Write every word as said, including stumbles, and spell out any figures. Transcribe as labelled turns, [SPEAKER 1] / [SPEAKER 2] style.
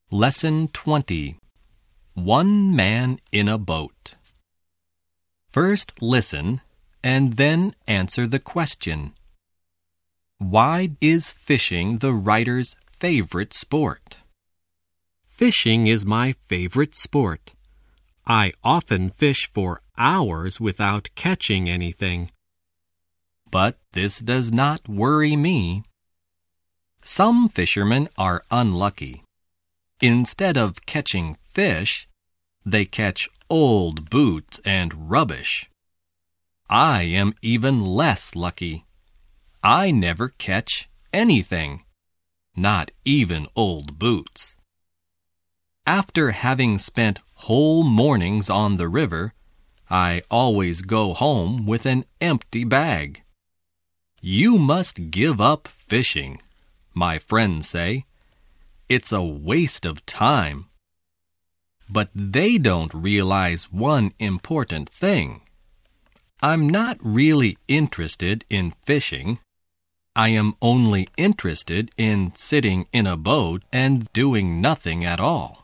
[SPEAKER 1] Lesson twenty. One Man in a Boat. First listen, and then answer the question. Why is fishing the writer's favorite sport?
[SPEAKER 2] Fishing is my favorite sport. I often fish for hours without catching anything.
[SPEAKER 1] But this does not worry me. Some fishermen are unlucky. Instead of catching fish, they catch old boots and rubbish. I am even less lucky. I never catch anything, not even old boots. After having spent whole mornings on the river, I always go home with an empty bag. You must give up fishing, my friends say. It's a waste of time. But they don't realize one important thing. I'm not really interested in fishing. I am only interested in sitting in a boat and doing nothing at all.